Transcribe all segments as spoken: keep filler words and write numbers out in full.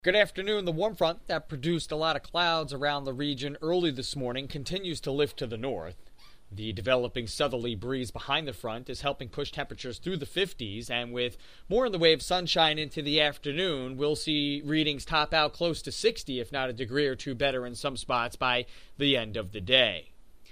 Good afternoon. The warm front that produced a lot of clouds around the region early this morning continues to lift to the north. The developing southerly breeze behind the front is helping push temperatures through the fifties, and with more in the way of sunshine into the afternoon, we'll see readings top out close to sixty, if not a degree or two better in some spots by the end of the day.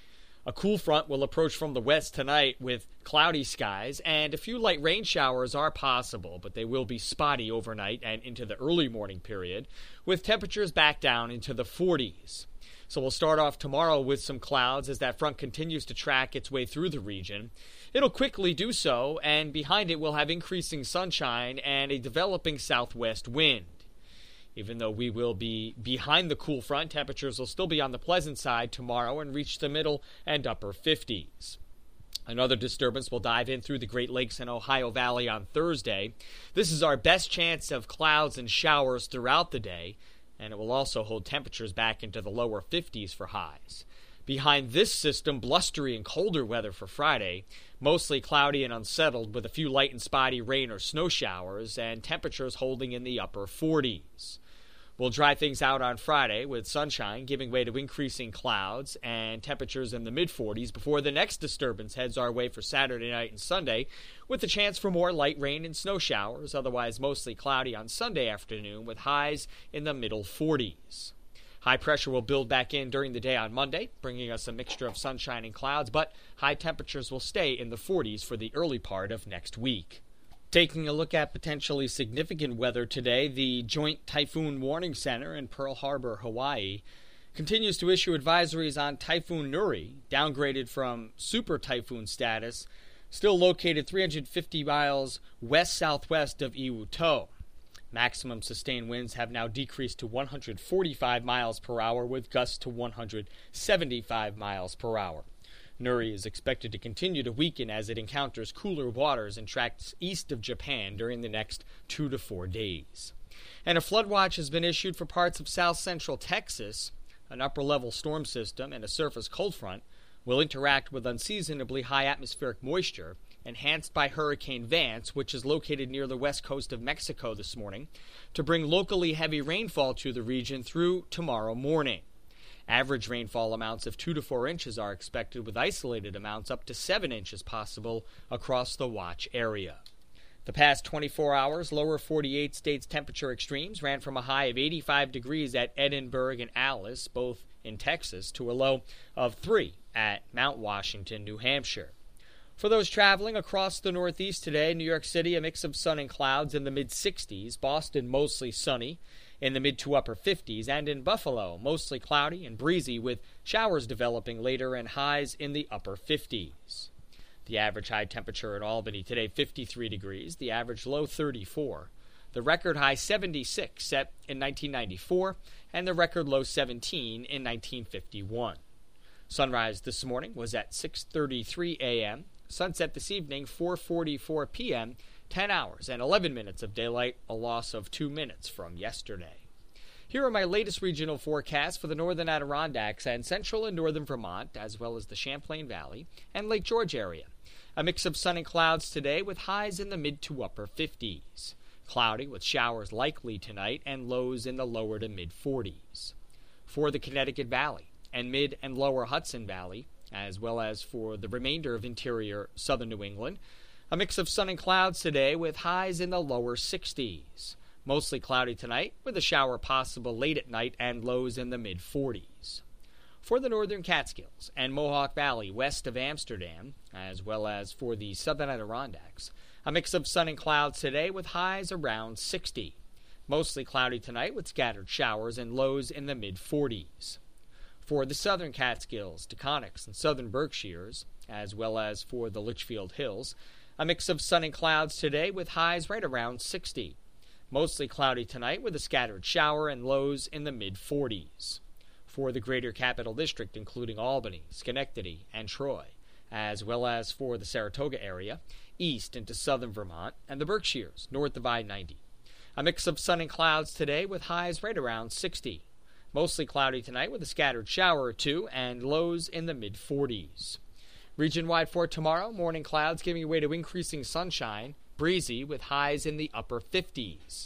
A cool front will approach from the west tonight with cloudy skies, and a few light rain showers are possible, but they will be spotty overnight and into the early morning period, with temperatures back down into the forties. So we'll start off tomorrow with some clouds as that front continues to track its way through the region. It'll quickly do so, and behind it we'll have increasing sunshine and a developing southwest wind. Even though we will be behind the cool front, temperatures will still be on the pleasant side tomorrow and reach the middle and upper fifties. Another disturbance will dive in through the Great Lakes and Ohio Valley on Thursday. This is our best chance of clouds and showers throughout the day, and it will also hold temperatures back into the lower fifties for highs. Behind this system, blustery and colder weather for Friday, mostly cloudy and unsettled with a few light and spotty rain or snow showers, and temperatures holding in the upper forties. We'll dry things out on Friday with sunshine giving way to increasing clouds and temperatures in the mid-forties before the next disturbance heads our way for Saturday night and Sunday, with the chance for more light rain and snow showers, otherwise mostly cloudy on Sunday afternoon with highs in the middle forties. High pressure will build back in during the day on Monday, bringing us a mixture of sunshine and clouds, but high temperatures will stay in the forties for the early part of next week. Taking a look at potentially significant weather today, the Joint Typhoon Warning Center in Pearl Harbor, Hawaii, continues to issue advisories on Typhoon Nuri, downgraded from super typhoon status, still located three hundred fifty miles west-southwest of Iwuto. Maximum sustained winds have now decreased to one hundred forty-five miles per hour with gusts to one hundred seventy-five miles per hour. Nuri is expected to continue to weaken as it encounters cooler waters and tracks east of Japan during the next two to four days. And a flood watch has been issued for parts of south-central Texas. An upper-level storm system and a surface cold front will interact with unseasonably high atmospheric moisture, enhanced by Hurricane Vance, which is located near the west coast of Mexico this morning, to bring locally heavy rainfall to the region through tomorrow morning. Average rainfall amounts of two to four inches are expected, with isolated amounts up to seven inches possible across the watch area. The past twenty-four hours, lower forty-eight states temperature extremes ran from a high of eighty-five degrees at Edinburgh and Alice, both in Texas, to a low of three at Mount Washington, New Hampshire. For those traveling across the Northeast today, New York City, a mix of sun and clouds in the mid-sixties, Boston, mostly sunny in the mid to upper fifties, and in Buffalo, mostly cloudy and breezy with showers developing later and highs in the upper fifties. The average high temperature in Albany today, fifty-three degrees, the average low thirty-four. The record high seventy-six set in nineteen ninety-four, and the record low seventeen in nineteen fifty-one. Sunrise this morning was at six thirty-three a.m., sunset this evening, four forty-four p.m., ten hours and eleven minutes of daylight, a loss of two minutes from yesterday. Here are my latest regional forecasts for the northern Adirondacks and central and northern Vermont, as well as the Champlain Valley and Lake George area. A mix of sun and clouds today with highs in the mid to upper fifties. Cloudy with showers likely tonight and lows in the lower to mid forties. For the Connecticut Valley and mid and lower Hudson Valley, as well as for the remainder of interior southern New England, a mix of sun and clouds today with highs in the lower sixties. Mostly cloudy tonight with a shower possible late at night and lows in the mid forties. For the northern Catskills and Mohawk Valley west of Amsterdam, as well as for the southern Adirondacks, a mix of sun and clouds today with highs around sixty. Mostly cloudy tonight with scattered showers and lows in the mid forties. For the southern Catskills, Taconics, and southern Berkshires, as well as for the Litchfield Hills, a mix of sun and clouds today with highs right around sixty. Mostly cloudy tonight with a scattered shower and lows in the mid forties. For the greater Capital District, including Albany, Schenectady, and Troy, as well as for the Saratoga area, east into southern Vermont, and the Berkshires, north of I ninety. A mix of sun and clouds today with highs right around sixty. Mostly cloudy tonight with a scattered shower or two and lows in the mid forties. Region-wide for tomorrow, morning clouds giving way to increasing sunshine, breezy with highs in the upper fifties.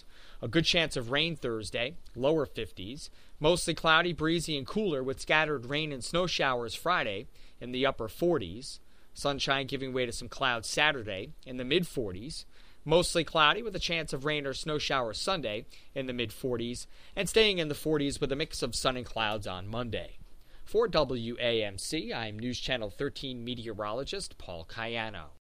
A good chance of rain Thursday, lower fifties. Mostly cloudy, breezy, and cooler with scattered rain and snow showers Friday in the upper forties. Sunshine giving way to some clouds Saturday in the mid forties. Mostly cloudy with a chance of rain or snow showers Sunday in the mid forties. And staying in the forties with a mix of sun and clouds on Monday. For W A M C, I'm News Channel thirteen meteorologist Paul Cayano.